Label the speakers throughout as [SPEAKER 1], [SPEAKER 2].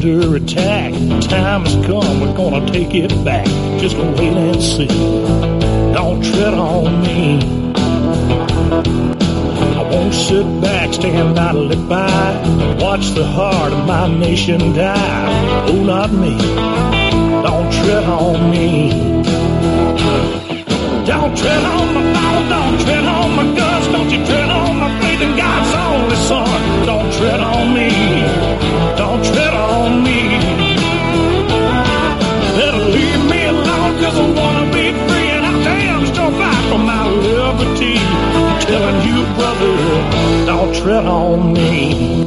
[SPEAKER 1] under attack. Time has come, we're gonna take it back. Just wait and see. Don't tread on me. I won't sit back, stand idly by, and watch the heart of my nation die. Oh, not me. Don't tread on me. Don't tread on my Bible, don't tread on my guns, don't you tread on my faith in God's only Son. Don't tread on me, don't tread on me. Better leave me alone, cause I wanna be free, and I damn sure fight for my liberty. I'm telling you, brother, don't tread on me.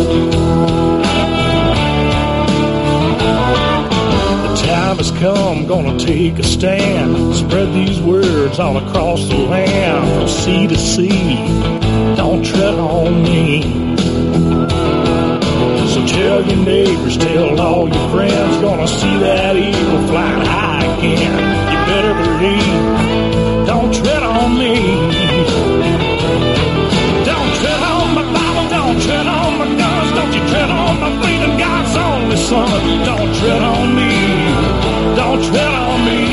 [SPEAKER 1] Time has come, gonna take a stand. Spread these words all across the land, from sea to sea. Don't tread on me. So tell your neighbors, tell all your friends, gonna see that eagle flying high again. You better believe, don't tread on me. Don't tread on my Bible, don't tread on my guns, don't you tread on my faith in God's only Son. Don't tread on me. Don't tread on me.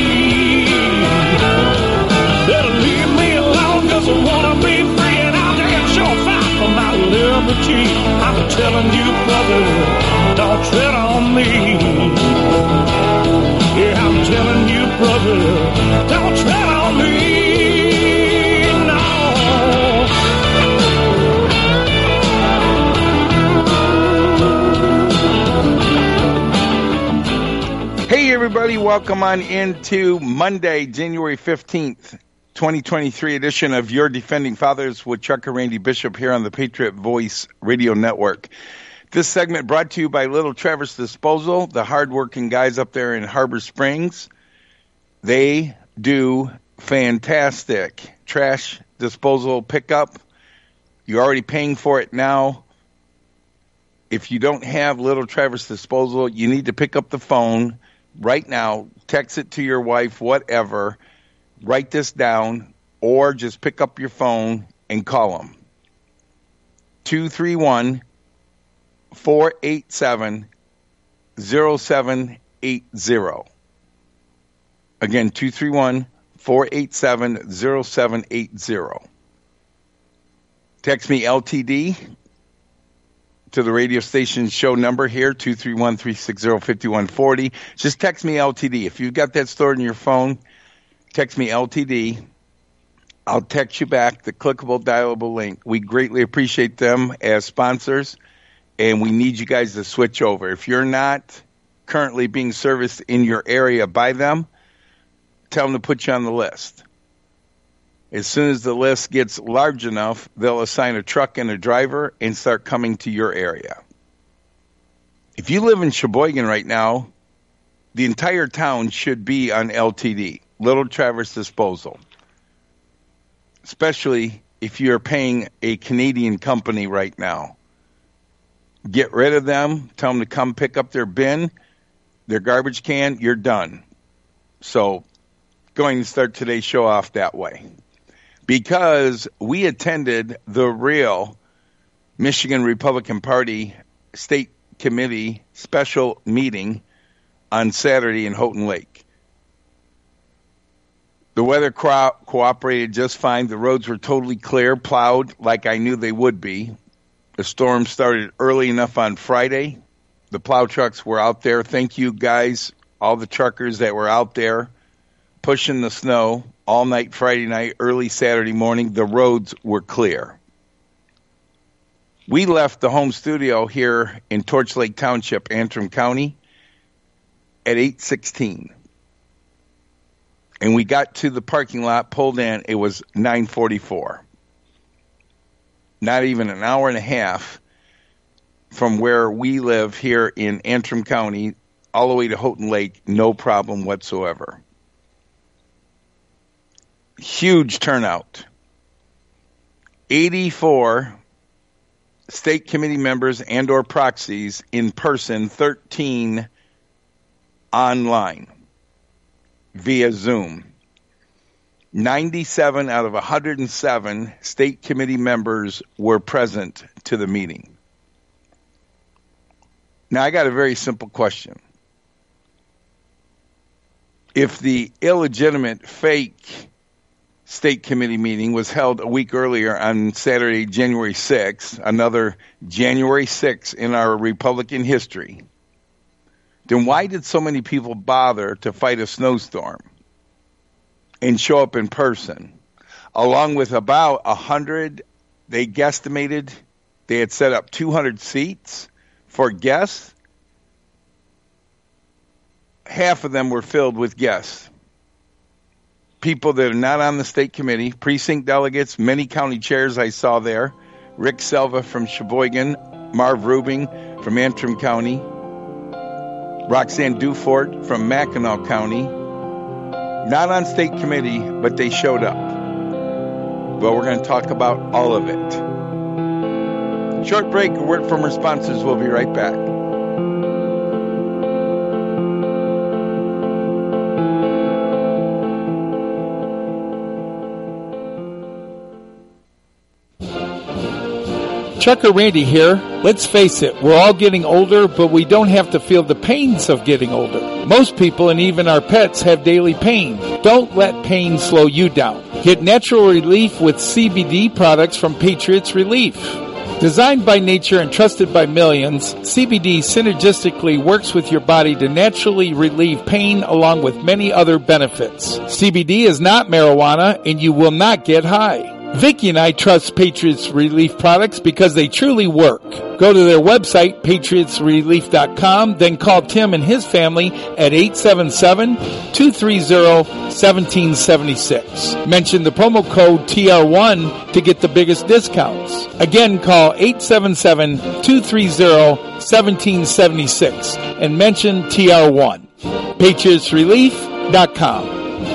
[SPEAKER 1] Better leave me alone, cause I wanna be free, and I'll damn sure fight for my liberty. I'm telling you, brother, don't tread on me. Yeah, I'm telling you, brother, don't tread on me. No.
[SPEAKER 2] Hey everybody, welcome on into Monday, January 15th, 2023 edition of Your Defending Fathers with Chuck and Randy Bishop here on the Patriot Voice Radio Network. This segment brought to you by Little Traverse Disposal, the hardworking guys up there in Harbor Springs. They do fantastic trash disposal pickup. You're already paying for it now. If you don't have Little Traverse Disposal, you need to pick up the phone right now, text it to your wife, whatever, write this down, or just pick up your phone and call them. 231-487-0780. Again, 231-487-0780. Text me LTD to the radio station show number here, 231-360-5140. Just text me LTD. If you've got that stored in your phone, text me LTD. I'll text you back the clickable, dialable link. We greatly appreciate them as sponsors, and we need you guys to switch over. If you're not currently being serviced in your area by them, tell them to put you on the list. As soon as the list gets large enough, they'll assign a truck and a driver and start coming to your area. If you live in Sheboygan right now, the entire town should be on LTD, Little Traverse Disposal, especially if you're paying a Canadian company right now. Get rid of them. Tell them to come pick up their bin, their garbage can. You're done. So going to start today's show off that way. Because we attended the real Michigan Republican Party State Committee special meeting on Saturday in Houghton Lake. The weather cooperated just fine. The roads were totally clear, plowed like I knew they would be. The storm started early enough on Friday. The plow trucks were out there. Thank you, guys, all the truckers that were out there pushing the snow all night Friday night, early Saturday morning. The roads were clear. We left the home studio here in Torch Lake Township, Antrim County, at 8:16. And we got to the parking lot, pulled in, it was 9:44. Not even an hour and a half from where we live here in Antrim County all the way to Houghton Lake, no problem whatsoever. Huge turnout. 84 state committee members and or proxies in person, 13 online via Zoom. 97 out of 107 state committee members were present to the meeting. Now, I got a very simple question. If the illegitimate fake state committee meeting was held a week earlier on Saturday, January 6th, another January 6th in our Republican history, then why did so many people bother to fight a snowstorm and show up in person, along with about 100, they guesstimated they had set up 200 seats for guests? Half of them were filled with guests. People that are not on the state committee, precinct delegates, many county chairs I saw there. Rick Selva from Sheboygan, Marv Rubing from Antrim County, Roxanne Dufort from Mackinac County. Not on state committee, but they showed up. Well, we're going to talk about all of it. Short break, a word from our sponsors. We'll be right back.
[SPEAKER 1] Trucker Randy here. Let's face it, we're all getting older, but we don't have to feel the pains of getting older. Most people and even our pets have daily pain. Don't let pain slow you down. Get natural relief with CBD products from Patriots Relief. Designed by nature and trusted by millions, CBD synergistically works with your body to naturally relieve pain along with many other benefits. CBD is not marijuana and you will not get high. Vicki and I trust Patriots Relief products because they truly work. Go to their website, patriotsrelief.com, then call Tim and his family at 877-230-1776. Mention the promo code TR1 to get the biggest discounts. Again, call 877-230-1776 and mention TR1. patriotsrelief.com.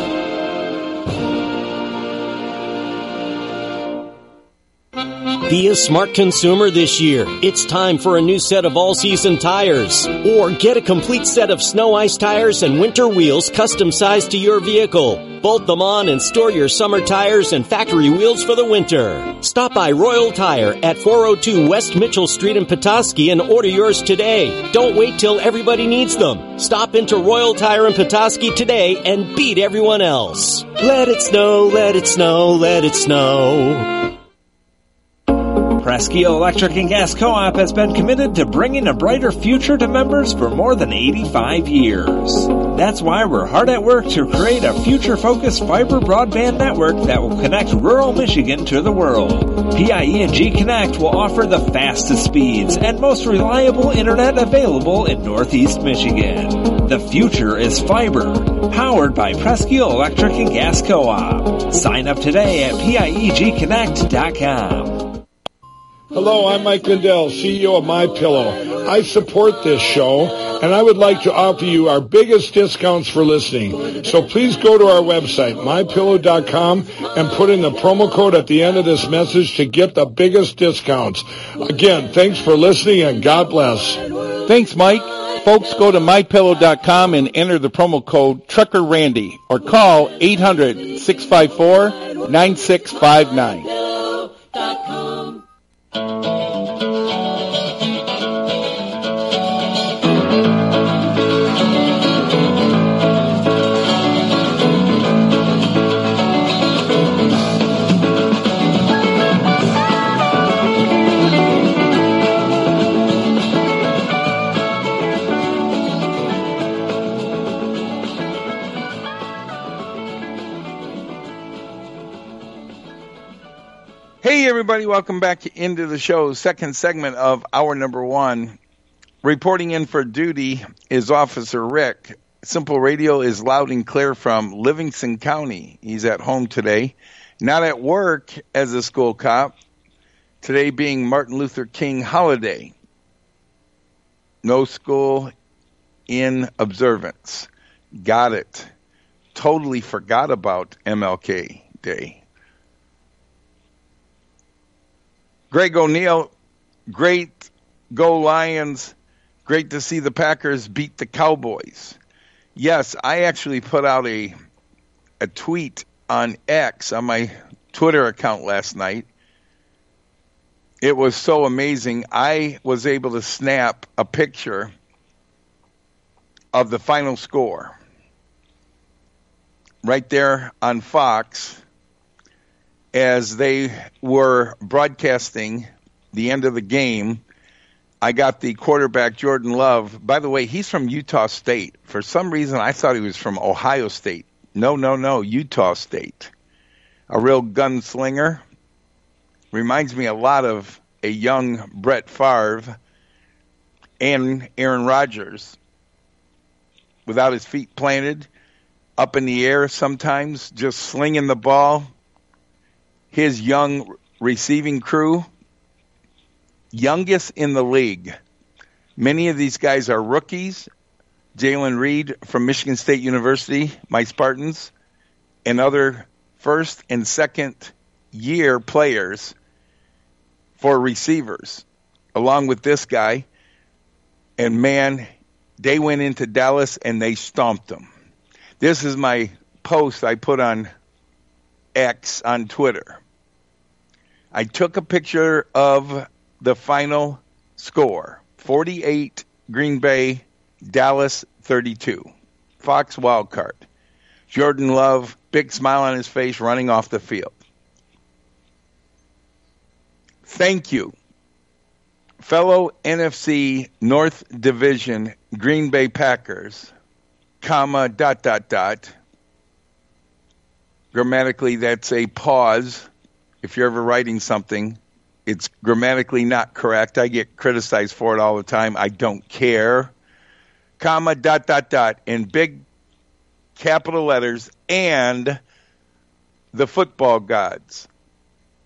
[SPEAKER 3] Be a smart consumer this year. It's time for a new set of all-season tires. Or get a complete set of snow ice tires and winter wheels custom-sized to your vehicle. Bolt them on and store your summer tires and factory wheels for the winter. Stop by Royal Tire at 402 West Mitchell Street in Petoskey and order yours today. Don't wait till everybody needs them. Stop into Royal Tire in Petoskey today and beat everyone else. Let it snow, let it snow, let it snow.
[SPEAKER 4] Presque Electric and Gas Co-op has been committed to bringing a brighter future to members for more than 85 years. That's why we're hard at work to create a future-focused fiber broadband network that will connect rural Michigan to the world. PIE&G Connect will offer the fastest speeds and most reliable internet available in Northeast Michigan. The future is fiber, powered by Presque Electric and Gas Co-op. Sign up today at PIEGconnect.com.
[SPEAKER 5] Hello, I'm Mike Lindell, CEO of MyPillow. I support this show, and I would like to offer you our biggest discounts for listening. So please go to our website, MyPillow.com, and put in the promo code at the end of this message to get the biggest discounts. Again, thanks for listening, and God bless.
[SPEAKER 1] Thanks, Mike. Folks, go to MyPillow.com and enter the promo code TruckerRandy or call 800-654-9659.
[SPEAKER 2] Hey, everybody. Welcome back into the show. Second segment of hour number one. Reporting in for duty is Officer Rick. Simple Radio is loud and clear from Livingston County. He's at home today. Not at work as a school cop. Today being Martin Luther King holiday. No school in observance. Got it. Totally forgot about MLK Day. Greg O'Neill, great. Go Lions. Great to see the Packers beat the Cowboys. Yes, I actually put out a tweet on X, on my Twitter account last night. It was so amazing. I was able to snap a picture of the final score right there on Fox as they were broadcasting the end of the game. I got the quarterback, Jordan Love. By the way, he's from Utah State. For some reason, I thought he was from Ohio State. No, Utah State. A real gunslinger. Reminds me a lot of a young Brett Favre and Aaron Rodgers. Without his feet planted, up in the air sometimes, just slinging the ball. His young receiving crew, youngest in the league. Many of these guys are rookies. Jalen Reed from Michigan State University, my Spartans, and other first and second year players for receivers, along with this guy. And man, they went into Dallas and they stomped them. This is my post I put on X on Twitter. I took a picture of the final score, 48 Green Bay, Dallas 32. Fox wild card. Jordan Love, big smile on his face, running off the field. Thank you, fellow NFC North Division Green Bay Packers, comma, ... Grammatically, that's a pause. If you're ever writing something, it's grammatically not correct. I get criticized for it all the time. I don't care. Comma, ... in big capital letters, and the football gods, comma, ...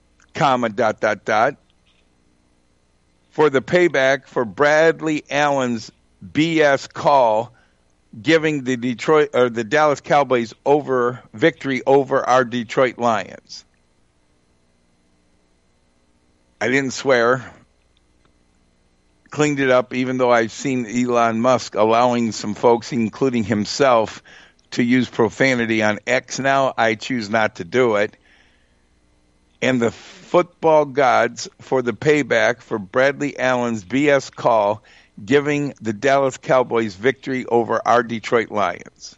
[SPEAKER 2] for the payback for Bradley Allen's BS call giving the Dallas Cowboys victory over our Detroit Lions. I didn't swear. Cleaned it up, even though I've seen Elon Musk allowing some folks, including himself, to use profanity on X now. I choose not to do it. And the football gods for the payback for Bradley Allen's BS call giving the Dallas Cowboys victory over our Detroit Lions.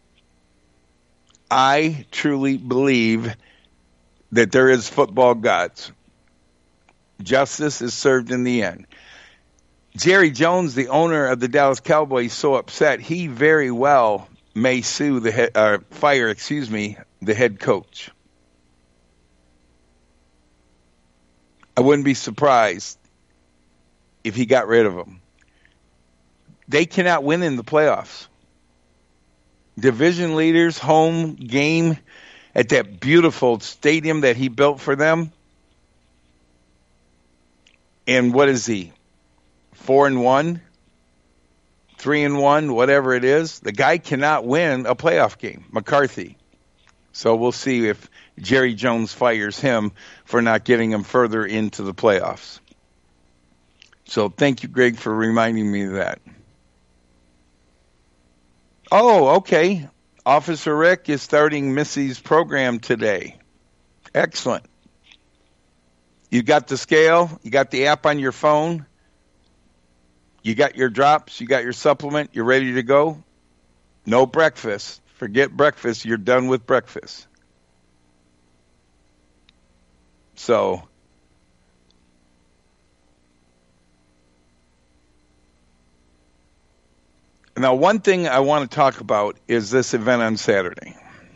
[SPEAKER 2] I truly believe that there is football gods. Justice is served in the end. Jerry Jones, the owner of the Dallas Cowboys, so upset he very well may sue fire the head coach. I wouldn't be surprised if he got rid of him. They cannot win in the playoffs. Division leaders, home game at that beautiful stadium that he built for them. And what is he? 4-1, 3-1, whatever it is. The guy cannot win a playoff game, McCarthy. So we'll see if Jerry Jones fires him for not getting him further into the playoffs. So thank you, Greg, for reminding me of that. Oh, okay. Officer Rick is starting Missy's program today. Excellent. You got the scale. You got the app on your phone. You got your drops. You got your supplement. You're ready to go. No breakfast. Forget breakfast. You're done with breakfast. So, now one thing I want to talk about is this event on Saturday.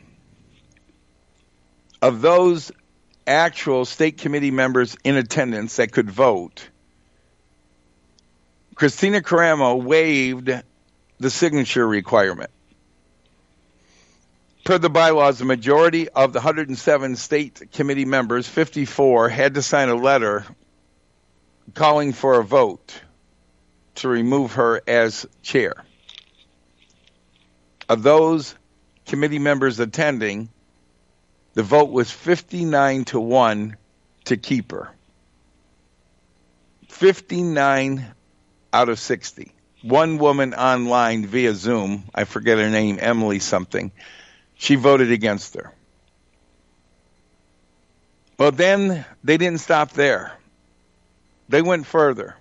[SPEAKER 2] Of those actual state committee members in attendance that could vote, Christina Caramo waived the signature requirement. Per the bylaws, the majority of the 107 state committee members, 54, had to sign a letter calling for a vote to remove her as chair. Of those committee members attending, the vote was 59-1 to keep her. 59 out of 60. One woman online via Zoom, I forget her name, Emily something, she voted against her. Well, then they didn't stop there. They went further.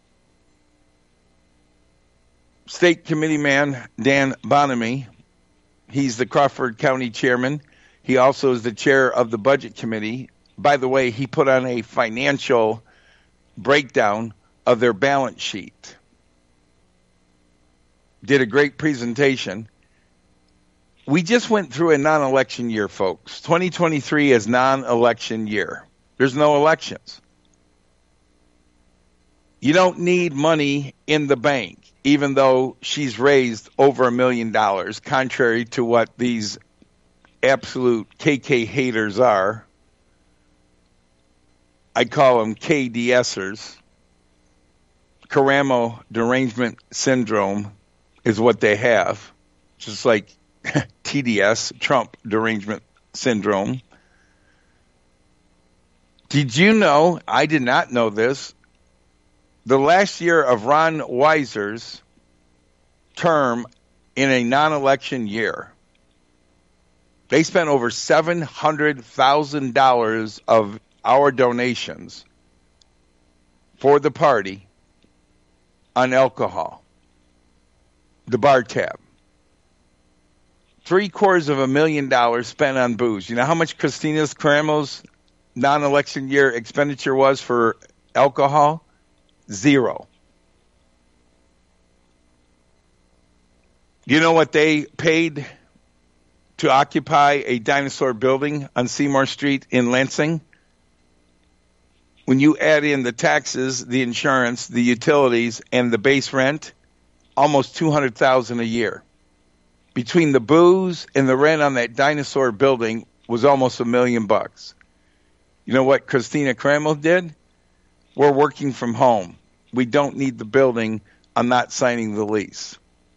[SPEAKER 2] State Committee man Dan Bonamy, he's the Crawford County chairman. He also is the chair of the Budget Committee. By the way, he put on a financial breakdown of their balance sheet. Did a great presentation. We just went through a non-election year, folks. 2023 is non-election year. There's no elections. You don't need money in the bank, even though she's raised over $1 million, contrary to what these absolute KK haters are. I call them KDSers. Caramo derangement syndrome is what they have, just like TDS, Trump derangement syndrome. Did you know, I did not know this, the last year of Ron Weiser's term in a non-election year, they spent over $700,000 of our donations for the party on alcohol, the bar tab. $750,000 spent on booze. You know how much Christina Caramo's non-election year expenditure was for alcohol? 0. You know what they paid to occupy a dinosaur building on Seymour Street in Lansing? When you add in the taxes, the insurance, the utilities, and the base rent, almost $200,000 a year. Between the booze and the rent on that dinosaur building was almost $1 million. You know what Christina Caramo did? We're working from home. We don't need the building. I'm not signing the lease.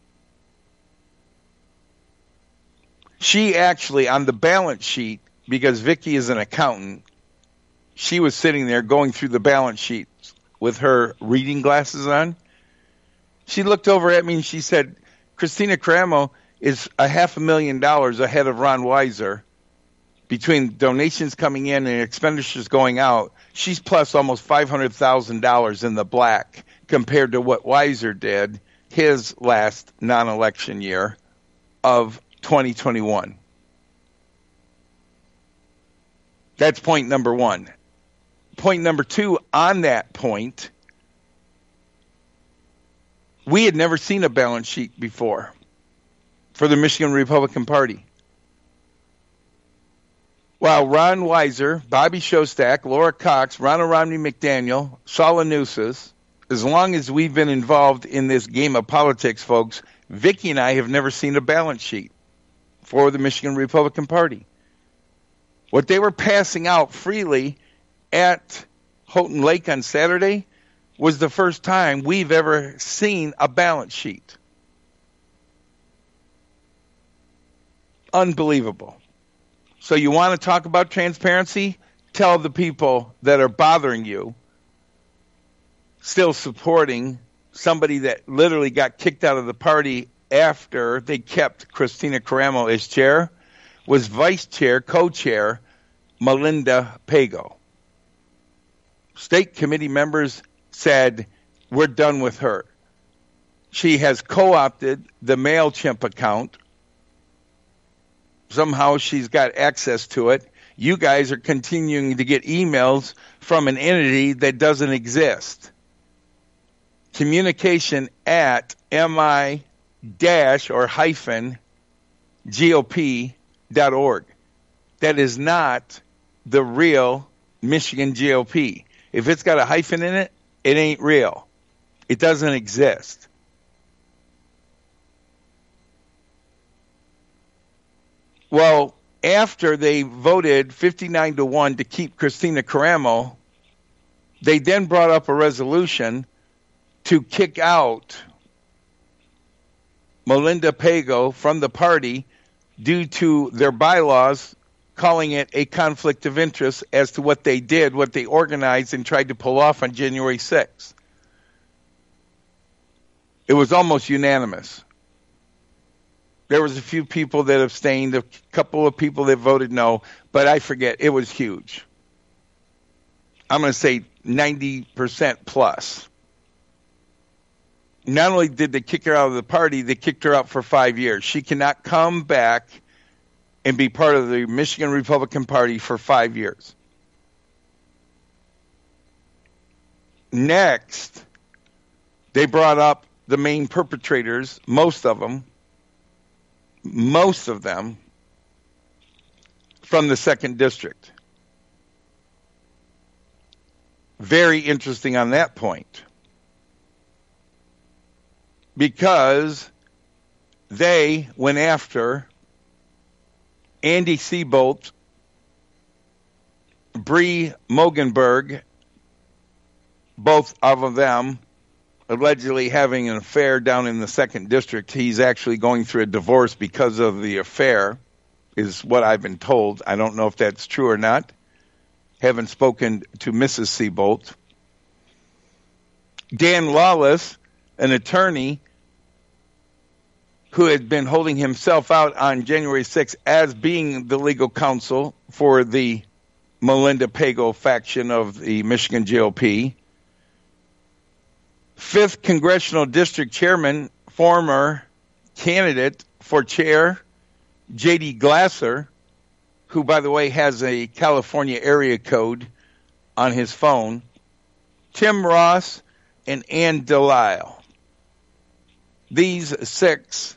[SPEAKER 2] She actually, on the balance sheet, because Vicki is an accountant, she was sitting there going through the balance sheet with her reading glasses on. She looked over at me and she said, Christina Caramo is $500,000 ahead of Ron Weiser. Between donations coming in and expenditures going out, she's plus almost $500,000 in the black compared to what Weiser did his last non-election year of 2021. That's point number one. Point number two, on that point, we had never seen a balance sheet before for the Michigan Republican Party. While Ron Weiser, Bobby Shostak, Laura Cox, Ronna Romney McDaniel, Saul Anusas, as long as we've been involved in this game of politics, folks, Vicki and I have never seen a balance sheet for the Michigan Republican Party. What they were passing out freely at Houghton Lake on Saturday was the first time we've ever seen a balance sheet. Unbelievable. So you want to talk about transparency? Tell the people that are bothering you, still supporting somebody that literally got kicked out of the party after they kept Christina Caramo as chair, was vice chair, co-chair, Melinda Pago. State committee members said, we're done with her. She has co-opted the MailChimp account. Somehow she's got access to it. You guys are continuing to get emails from an entity that doesn't exist. Communication at mi-GOP.org. That is not the real Michigan GOP. If it's got a hyphen in it, it ain't real. It doesn't exist. Well, after they voted 59-1 to keep Christina Caramo, they then brought up a resolution to kick out Melinda Pago from the party due to their bylaws calling it a conflict of interest as to what they did, what they organized and tried to pull off on January 6th. It was almost unanimous. There was a few people that abstained, a couple of people that voted no, but I forget. It was huge. I'm going to say 90% plus. Not only did they kick her out of the party, they kicked her out for 5 years. She cannot come back and be part of the Michigan Republican Party for 5 years. Next, they brought up the main perpetrators, most of them from the 2nd District. Very interesting on that point. Because they went after Andy Seabolt, Bree Mogenberg, both of them allegedly having an affair down in the 2nd District. He's actually going through a divorce because of the affair, is what I've been told. I don't know if that's true or not. Haven't spoken to Mrs. Seabolt. Dan Lawless, an attorney who had been holding himself out on January 6th as being the legal counsel for the Melinda Pago faction of the Michigan GOP. 5th Congressional District Chairman, former candidate for chair, J.D. Glasser, who, by the way, has a California area code on his phone, Tim Ross, and Ann Delisle. These 6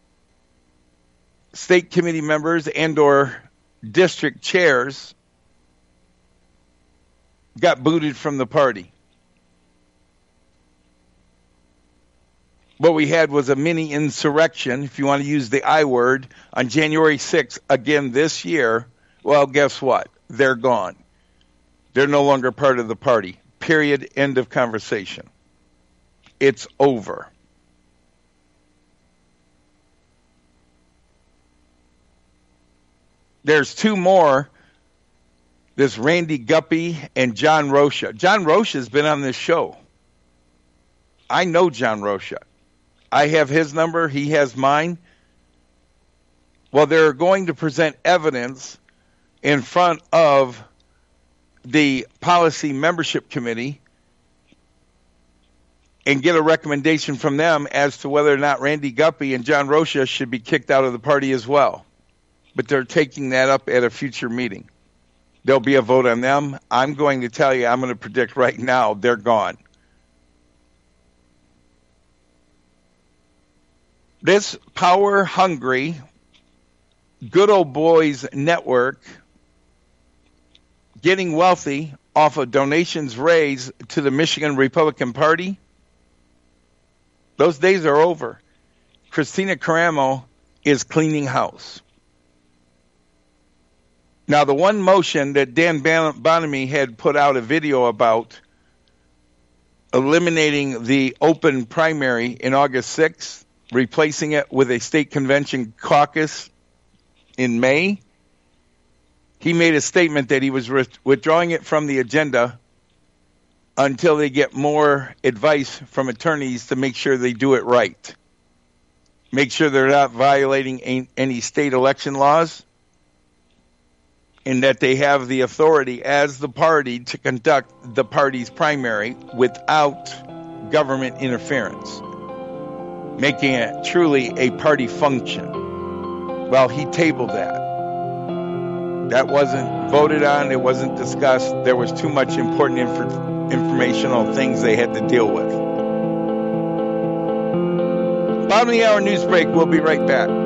[SPEAKER 2] state committee members and or district chairs got booted from the party. What we had was a mini insurrection, if you want to use the I word, on January 6th, again this year. Well, guess what? They're gone. They're no longer part of the party. Period. End of conversation. It's over. There's 2 more. This Randy Guppy and John Rocha. John Rocha has been on this show. I know John Rocha. I have his number. He has mine. Well, they're going to present evidence in front of the Policy Membership Committee and get a recommendation from them as to whether or not Randy Guppy and John Rocha should be kicked out of the party as well. But they're taking that up at a future meeting. There'll be a vote on them. I'm going to tell you, I'm going to predict right now, they're gone. This power-hungry, good old boys network getting wealthy off of donations raised to the Michigan Republican Party, those days are over. Christina Caramo is cleaning house. Now, the one motion that Dan Bonamy had put out a video about eliminating the open primary in August 6th, replacing it with a state convention caucus in May, he made a statement that he was withdrawing it from the agenda until they get more advice from attorneys to make sure they do it right. Make sure they're not violating any state election laws, and that they have the authority as the party to conduct the party's primary without government interference, making it truly a party function. Well, he tabled that. That wasn't voted on. It wasn't discussed. There was too much important informational things they had to deal with. Bottom of the hour news break. We'll be right back.